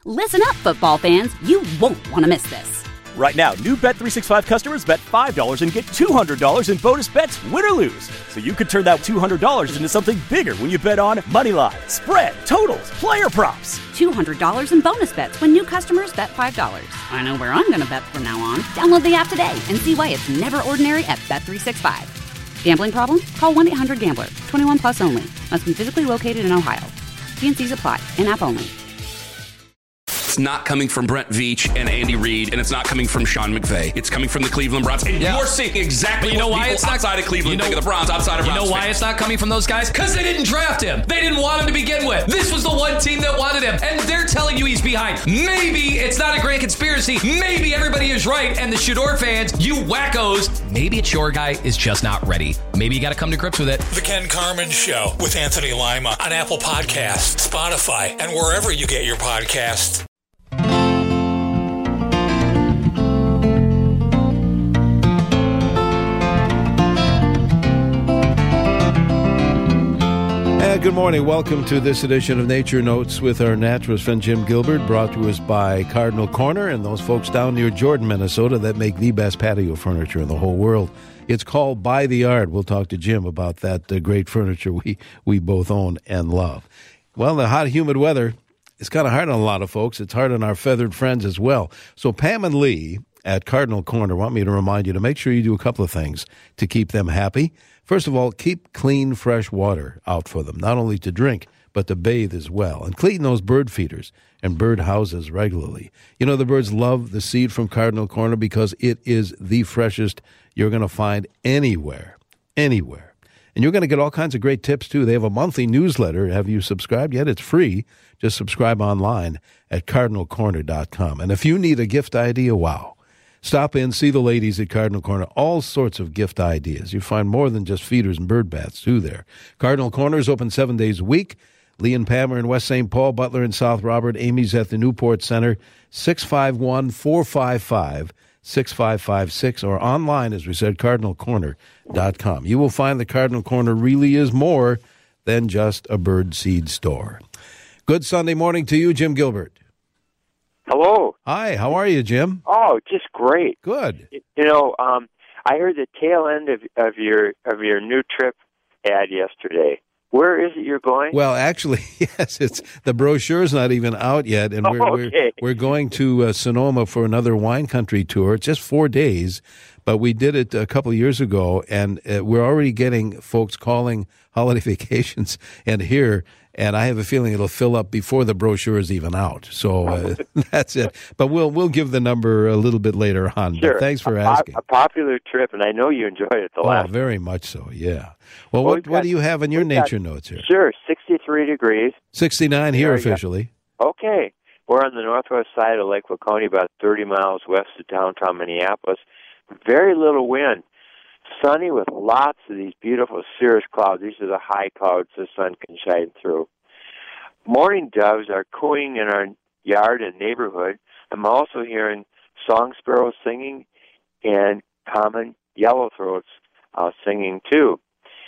Listen up, football fans. You won't want to miss this. Right now, new Bet365 customers bet $5 and get $200 in bonus bets, win or lose. So you could turn that $200 into something bigger when you bet on money line, spread, totals, player props. $200 in bonus bets when new customers bet $5. I know where I'm going to bet from now on. Download the app today and see why it's never ordinary at Bet365. Gambling problem? Call 1-800-GAMBLER. 21 plus only. Must be physically located in Ohio. T&Cs apply. In-app only. It's not coming from Brent Veach and Andy Reid, and it's not coming from Sean McVay. It's coming from the Cleveland Browns. And you're seeing exactly what people outside of Cleveland think of the Browns, outside of Browns. You know why it's not coming from those guys? Because they didn't draft him. They didn't want him to begin with. This was the one team that wanted him, and they're telling you he's behind. Maybe it's not a grand conspiracy. Maybe everybody is right, and the Shador fans, you wackos, maybe it's your guy is just not ready. Maybe you got to come to grips with it. The Ken Carman Show with Anthony Lima on Apple Podcasts, Spotify, and wherever you get your podcasts. Good morning. Welcome to this edition of Nature Notes with our naturalist friend Jim Gilbert, brought to us by Cardinal Corner and those folks down near Jordan, Minnesota, that make the best patio furniture in the whole world. It's called By the Yard. We'll talk to Jim about that great furniture we both own and love. Well, the hot, humid weather is kind of hard on a lot of folks. It's hard on our feathered friends as well. So Pam and Lee at Cardinal Corner want me to remind you to make sure you do a couple of things to keep them happy. First of all, keep clean, fresh water out for them, not only to drink, but to bathe as well. And clean those bird feeders and bird houses regularly. You know, the birds love the seed from Cardinal Corner because it is the freshest you're going to find anywhere. And you're going to get all kinds of great tips, too. They have a monthly newsletter. Have you subscribed yet? It's free. Just subscribe online at cardinalcorner.com. And if you need a gift idea, wow. Stop in, see the ladies at Cardinal Corner. All sorts of gift ideas. You find more than just feeders and bird baths, too, there. Cardinal Corner is open 7 days a week. Lee and Pam are in West St. Paul, Butler in South Robert. Amy's at the Newport Center, 651-455-6556, or online, as we said, cardinalcorner.com. You will find the Cardinal Corner really is more than just a bird seed store. Good Sunday morning to you, Jim Gilbert. Hello. Hi, how are you, Jim? Oh, just great. Good. You know, I heard the tail end of your new trip ad yesterday. Where is it you're going? Well, actually, yes, it's the brochure's not even out yet, and we're going to Sonoma for another wine country tour. It's just 4 days, but we did it a couple of years ago, and we're already getting folks calling holiday vacations and here. And I have a feeling it'll fill up before the brochure is even out. So that's it. But we'll give the number a little bit later on. Sure. But thanks for asking. A popular trip, and I know you enjoyed it the last. Oh, very much so, yeah. Well, what do you have in your nature notes here? Sure, 63 degrees. 69 here officially. Okay. We're on the northwest side of Lake Waconee, about 30 miles west of downtown Minneapolis. Very little wind. Sunny with lots of these beautiful cirrus clouds. These are the high clouds the sun can shine through. Morning doves are cooing in our yard and neighborhood. I'm also hearing song sparrows singing and common yellowthroats singing too.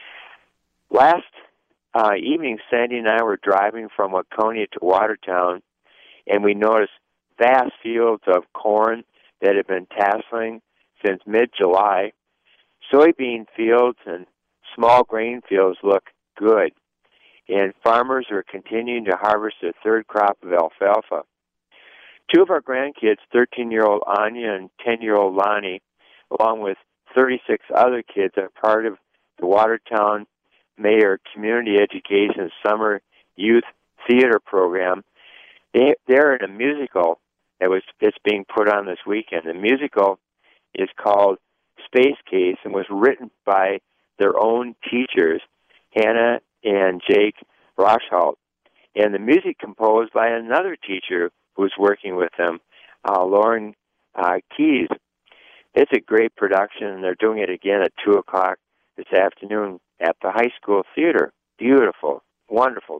Last evening, Sandy and I were driving from Waconia to Watertown, and we noticed vast fields of corn that had been tasseling since mid-July. Soybean fields and small grain fields look good, and farmers are continuing to harvest their third crop of alfalfa. Two of our grandkids, 13-year-old Anya and 10-year-old Lonnie, along with 36 other kids, are part of the Watertown Mayor Community Education Summer Youth Theater Program. They're in a musical that's being put on this weekend. The musical is called Space Case and was written by their own teachers, Hannah and Jake Rochholt, and the music composed by another teacher who's working with them, Lauren Keys. It's a great production, and they're doing it again at 2 o'clock this afternoon at the high school theater. Beautiful, wonderful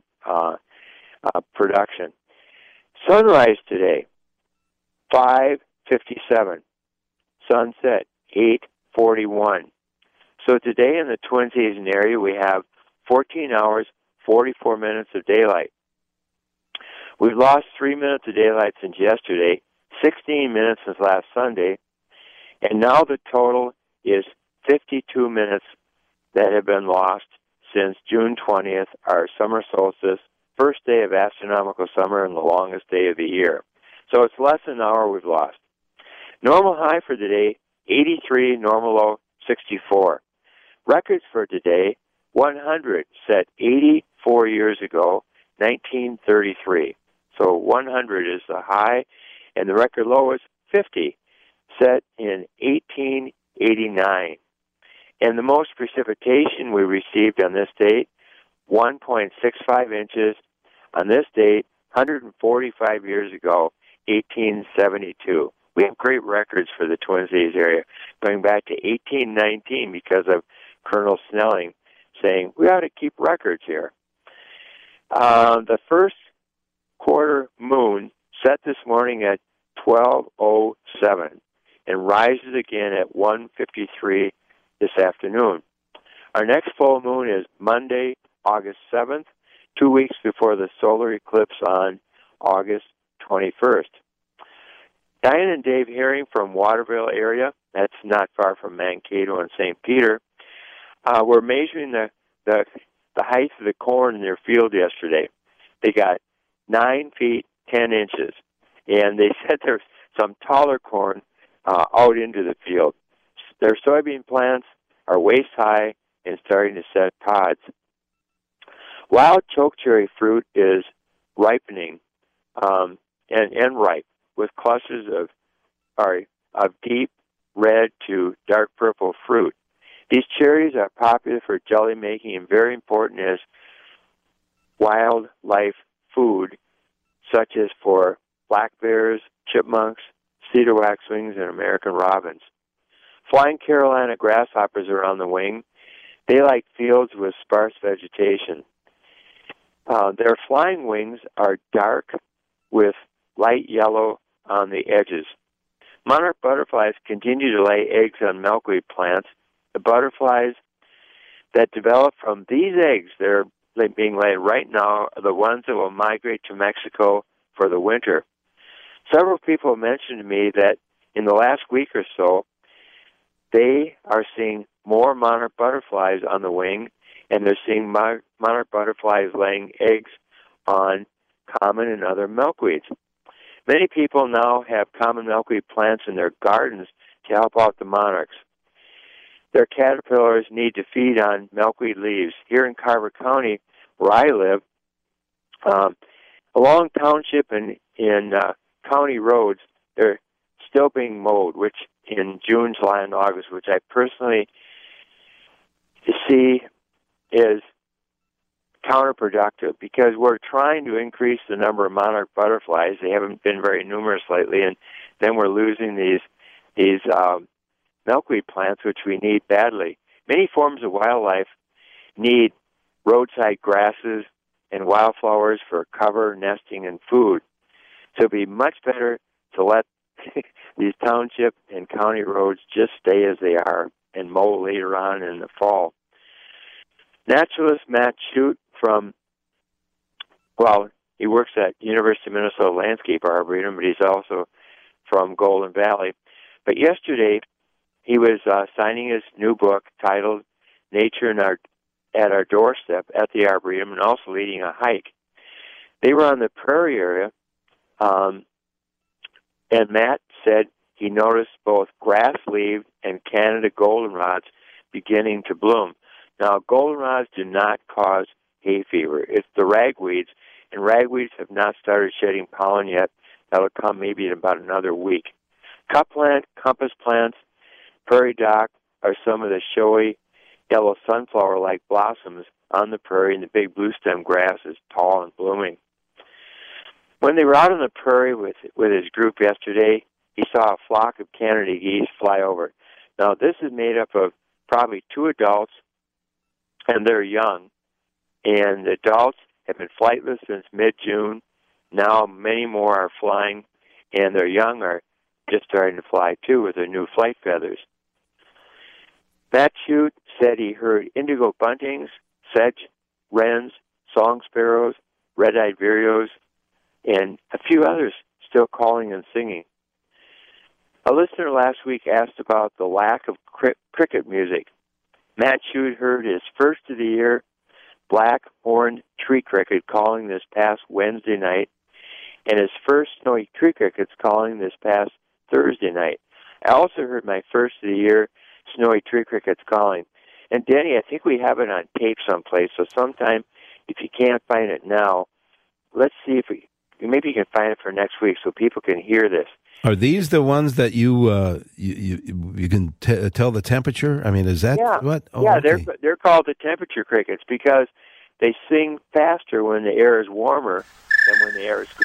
production. Sunrise today, 5:57. Sunset, 8:41. So today in the Twin Cities area, we have 14 hours, 44 minutes of daylight. We've lost 3 minutes of daylight since yesterday, 16 minutes since last Sunday, and now the total is 52 minutes that have been lost since June 20th, our summer solstice, first day of astronomical summer and the longest day of the year. So it's less than an hour we've lost. Normal high for today, 83, normal low, 64. Records for today, 100 set 84 years ago, 1933. So 100 is the high, and the record low is 50, set in 1889. And the most precipitation we received on this date, 1.65 inches on this date, 145 years ago, 1872. We have great records for the Twin Cities area, going back to 1819 because of Colonel Snelling saying, we ought to keep records here. The first quarter moon set this morning at 12:07 and rises again at 1:53 this afternoon. Our next full moon is Monday, August 7th, 2 weeks before the solar eclipse on August 21st. Diane and Dave Herring from Waterville area, that's not far from Mankato and St. Peter, were measuring the height of the corn in their field yesterday. They got 9 feet, 10 inches, and they said there's some taller corn out into the field. Their soybean plants are waist high and starting to set pods. Wild chokecherry fruit is ripening and ripe with clusters of deep red to dark purple fruit. These cherries are popular for jelly making and very important as wildlife food, such as for black bears, chipmunks, cedar waxwings, and American robins. Flying Carolina grasshoppers are on the wing. They like fields with sparse vegetation. Their flying wings are dark with light yellow on the edges. Monarch butterflies continue to lay eggs on milkweed plants. The butterflies that develop from these eggs that are being laid right now are the ones that will migrate to Mexico for the winter. Several people mentioned to me that in the last week or so, they are seeing more monarch butterflies on the wing, and they're seeing monarch butterflies laying eggs on common and other milkweeds. Many people now have common milkweed plants in their gardens to help out the monarchs. Their caterpillars need to feed on milkweed leaves. Here in Carver County, where I live, along township and in county roads, they're still being mowed, which in June, July, and August, which I personally see is counterproductive because we're trying to increase the number of monarch butterflies. They haven't been very numerous lately, and then we're losing these milkweed plants, which we need badly. Many forms of wildlife need roadside grasses and wildflowers for cover, nesting, and food. So it would be much better to let these township and county roads just stay as they are and mow later on in the fall. Naturalist Matt Shute he works at University of Minnesota Landscape Arboretum, but he's also from Golden Valley. But yesterday, he was signing his new book titled Nature at Our Doorstep at the Arboretum and also leading a hike. They were on the prairie area, and Matt said he noticed both grass-leaved and Canada goldenrods beginning to bloom. Now, goldenrods do not cause hay fever. It's the ragweeds, and ragweeds have not started shedding pollen yet. That'll come maybe in about another week. Cutplant, compass plants, prairie dock are some of the showy yellow sunflower-like blossoms on the prairie, and the big bluestem grass is tall and blooming. When they were out on the prairie with his group yesterday, he saw a flock of Canada geese fly over. Now, this is made up of probably 2 adults, and they're young. And the adults have been flightless since mid-June. Now many more are flying, and their young are just starting to fly, too, with their new flight feathers. Matt Shute said he heard indigo buntings, sedge, wrens, song sparrows, red-eyed vireos, and a few others still calling and singing. A listener last week asked about the lack of cricket music. Matt Schutt heard his first of the year black-horned tree cricket calling this past Wednesday night, and his first snowy tree crickets calling this past Thursday night. I also heard my first of the year snowy tree crickets calling. And Denny, I think we have it on tape someplace, so sometime, if you can't find it now, let's see if maybe you can find it for next week so people can hear this. Are these the ones that you can tell the temperature? I mean, is that what? Oh, yeah, okay. they're called the temperature crickets because they sing faster when the air is warmer than when the air is cool.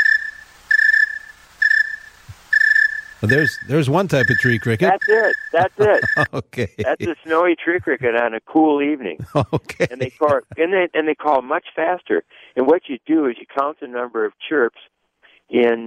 Well, there's one type of tree cricket. That's it. Okay. That's a snowy tree cricket on a cool evening. Okay. And they call much faster. And what you do is you count the number of chirps in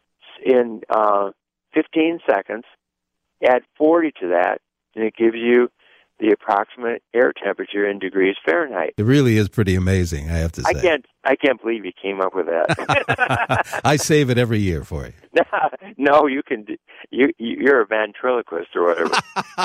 15 seconds, add 40 to that, and it gives you the approximate air temperature in degrees Fahrenheit. It really is pretty amazing, I have to say. I can't believe you came up with that. I save it every year for you. No, you can. You're a ventriloquist or whatever.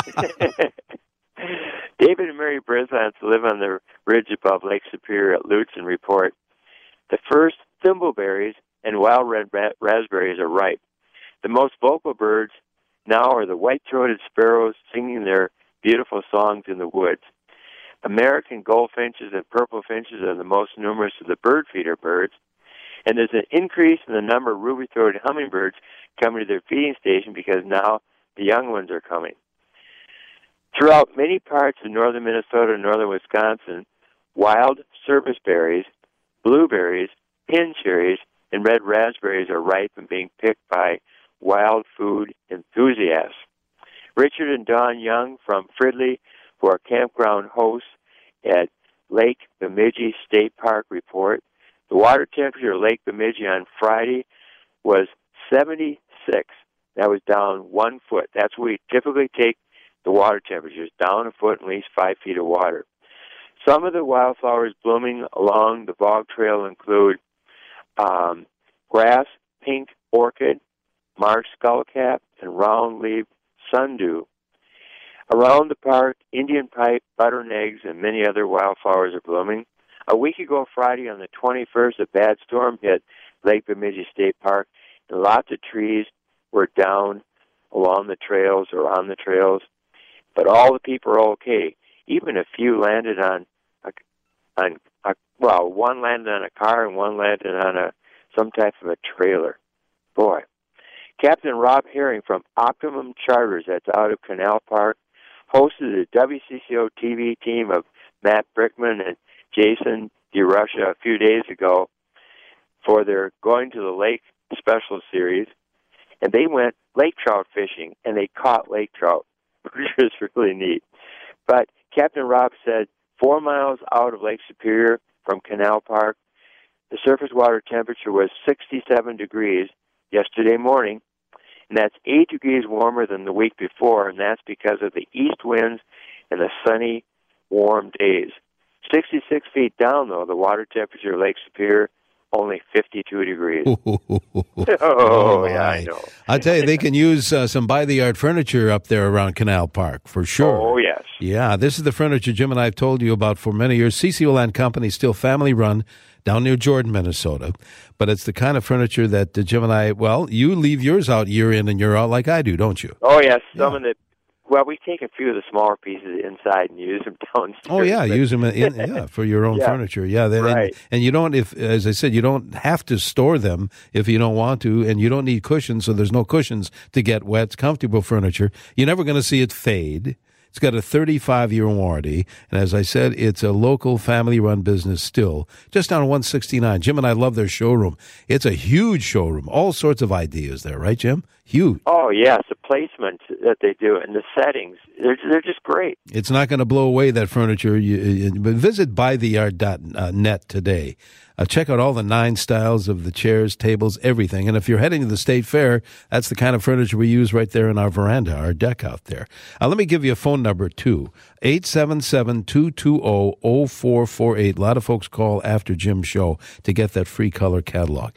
David and Mary Brisance live on the ridge above Lake Superior at Lutsen report. The first thimbleberries and wild red raspberries are ripe. The most vocal birds now are the white-throated sparrows singing their beautiful songs in the woods. American goldfinches and purple finches are the most numerous of the bird feeder birds, and there's an increase in the number of ruby-throated hummingbirds coming to their feeding station because now the young ones are coming. Throughout many parts of northern Minnesota and northern Wisconsin, wild service berries, blueberries, pin cherries, and red raspberries are ripe and being picked by wild food enthusiasts. Richard and Dawn Young from Fridley, who are campground hosts at Lake Bemidji State Park, report the water temperature of Lake Bemidji on Friday was 76. That was down 1 foot. That's where we typically take the water temperatures, down a foot and at least 5 feet of water. Some of the wildflowers blooming along the bog trail include grass, pink orchid, Marsh skullcap, and round-leaved sundew. Around the park, Indian pipe, butterneggs, and many other wildflowers are blooming. A week ago Friday on the 21st, a bad storm hit Lake Bemidji State Park, and lots of trees were down along the trails or on the trails. But all the people are okay. Even a few landed on one landed on a car and one landed on some type of a trailer. Boy. Captain Rob Herring from Optimum Charters, that's out of Canal Park, hosted the WCCO TV team of Matt Brickman and Jason DeRusha a few days ago for their Going to the Lake special series, and they went lake trout fishing, and they caught lake trout, which was really neat. But Captain Rob said 4 miles out of Lake Superior from Canal Park, the surface water temperature was 67 degrees yesterday morning, and that's 8 degrees warmer than the week before, and that's because of the east winds and the sunny, warm days. 66 feet down, though, the water temperature of Lake Superior, only 52 degrees. Oh, yeah, I know. I tell you, they can use some by-the-yard furniture up there around Canal Park, for sure. Oh, yes. Yeah, this is the furniture Jim and I have told you about for many years. CCO Land Company, still family-run, down near Jordan, Minnesota. But it's the kind of furniture that Jim and I, well, you leave yours out year in and year out like I do, don't you? Oh, yes. Well, we take a few of the smaller pieces inside and use them downstairs. Oh, yeah, use them for your own furniture. Yeah, right. And you don't, as I said, you don't have to store them if you don't want to, and you don't need cushions, so there's no cushions to get wet. It's comfortable furniture. You're never going to see it fade. It's got a 35-year warranty, and as I said, it's a local family-run business still, just down 169. Jim and I love their showroom. It's a huge showroom, all sorts of ideas there, right, Jim? Huge. Oh, yes, placement that they do and the settings, they're just great. It's not going to blow away that furniture. But visit buytheyard.net today. Check out all the 9 styles of the chairs, tables, everything. And if you're heading to the State Fair, that's the kind of furniture we use right there in our veranda, our deck out there. Let me give you a phone number, too. 877-220-0448. A lot of folks call after Jim's show to get that free color catalog.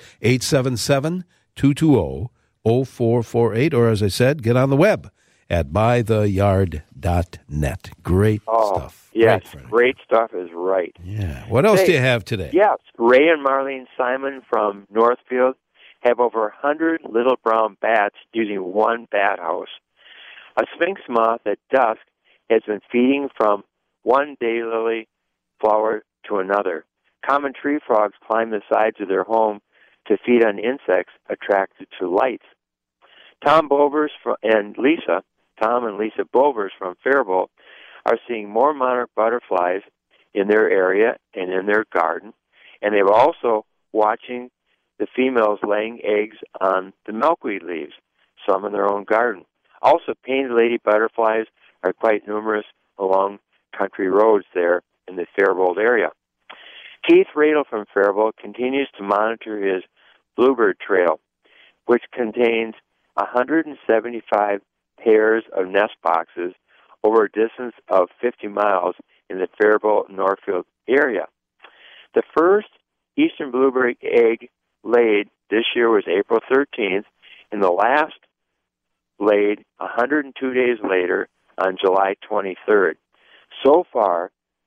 877-220-0448. Or, as I said, get on the web at buytheyard.net. Great stuff. Yes, great stuff is right. Yeah. What else do you have today? Yes, Ray and Marlene Simon from Northfield have over 100 little brown bats using one bat house. A sphinx moth at dusk has been feeding from one daylily flower to another. Common tree frogs climb the sides of their home to feed on insects attracted to lights. Tom and Lisa Bovers from Faribault are seeing more monarch butterflies in their area and in their garden, and they're also watching the females laying eggs on the milkweed leaves, some in their own garden. Also, painted lady butterflies are quite numerous along country roads there in the Faribault area. Keith Radel from Faribault continues to monitor his bluebird trail, which contains 175 pairs of nest boxes over a distance of 50 miles in the Faribault-Northfield area. The first eastern bluebird egg laid this year was April 13th, and the last laid 102 days later on July 23rd. So far,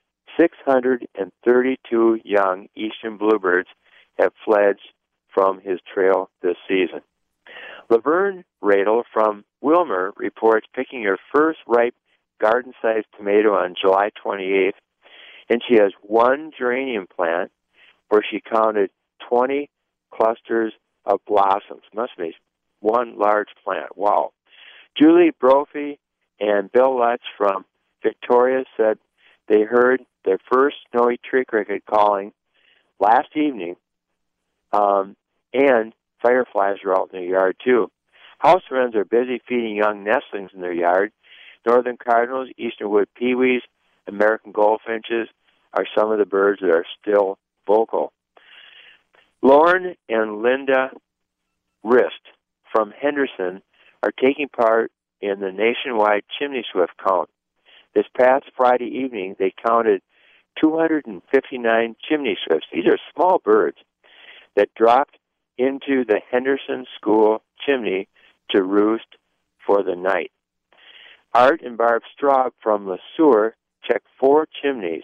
632 young eastern bluebirds have fledged from his trail this season. Laverne Radel from Wilmer reports picking her first ripe garden-sized tomato on July 28th, and she has one geranium plant where she counted 20 clusters of blossoms. Must be one large plant. Wow. Julie Brophy and Bill Lutz from Victoria said they heard their first snowy tree cricket calling last evening, and fireflies are out in the yard, too. House wrens are busy feeding young nestlings in their yard. Northern cardinals, eastern wood peewees, American goldfinches are some of the birds that are still vocal. Lauren and Linda Rist from Henderson are taking part in the nationwide chimney swift count. This past Friday evening, they counted 259 chimney swifts. These are small birds that dropped into the Henderson School chimney to roost for the night. Art and Barb Straub from Le Sueur checked 4 chimneys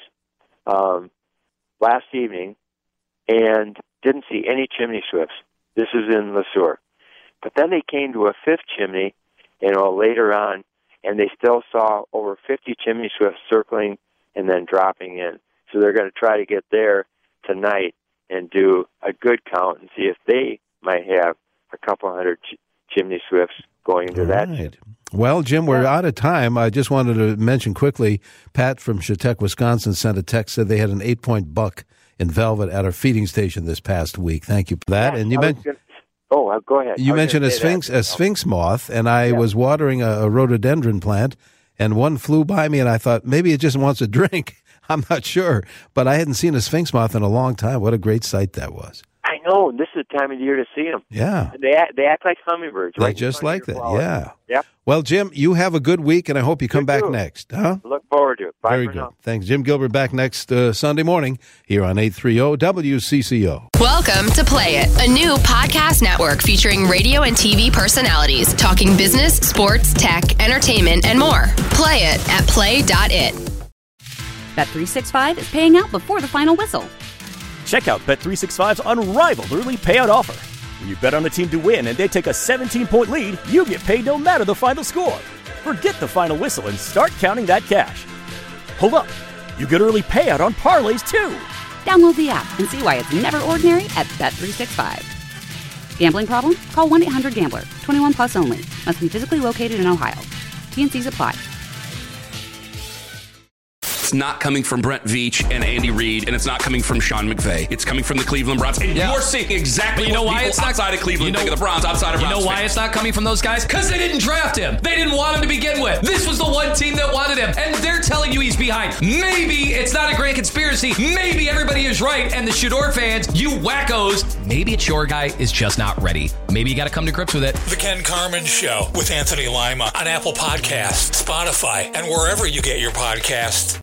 last evening and didn't see any chimney swifts. This is in Le Sueur. But then they came to a 5th chimney, later on, and they still saw over 50 chimney swifts circling and then dropping in. So they're going to try to get there tonight and do a good count and see if they might have a couple hundred chimney swifts going into that. Right. Well, Jim, we're out of time. I just wanted to mention quickly, Pat from Chautauqua, Wisconsin sent a text, said they had an 8-point buck in velvet at our feeding station this past week. Thank you for that. Yeah, and you mentioned... go ahead. You mentioned a sphinx moth, and I was watering a rhododendron plant, and one flew by me, and I thought, maybe it just wants a drink. I'm not sure, but I hadn't seen a sphinx moth in a long time. What a great sight that was. I know. This is the time of the year to see them. Yeah. They act like hummingbirds. They're just like that, yeah. Yep. Well, Jim, you have a good week, and I hope you come back next. Huh? Look forward to it. Bye. Very for good. now. Thanks. Jim Gilbert back next Sunday morning here on 830 WCCO. Welcome to Play It, a new podcast network featuring radio and TV personalities talking business, sports, tech, entertainment, and more. Play it at play.it. Bet365 is paying out before the final whistle. Check out Bet365's unrivaled early payout offer. When you bet on a team to win and they take a 17-point lead, you get paid no matter the final score. Forget the final whistle and start counting that cash. Hold up. You get early payout on parlays, too. Download the app and see why it's never ordinary at Bet365. Gambling problem? Call 1-800-GAMBLER. 21 plus only. Must be physically located in Ohio. T&Cs apply. It's not coming from Brent Veach and Andy Reid, and it's not coming from Sean McVay. It's coming from the Cleveland Browns. And you're seeing exactly what people outside of Cleveland think of the Browns, outside of Browns. You know why it's not coming from those guys? Because they didn't draft him. They didn't want him to begin with. This was the one team that wanted him, and they're telling you he's behind. Maybe it's not a grand conspiracy. Maybe everybody is right, and the Shador fans, you wackos, maybe it's your guy is just not ready. Maybe you got to come to grips with it. The Ken Carman Show with Anthony Lima on Apple Podcasts, Spotify, and wherever you get your podcasts.